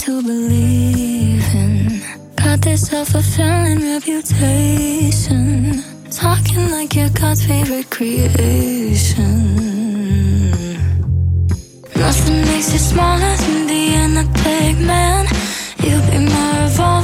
to believe in. Got this self-fulfilling reputation, talking like you're God's favorite creation. Nothing makes you smaller than being a big man. You'll be my revolver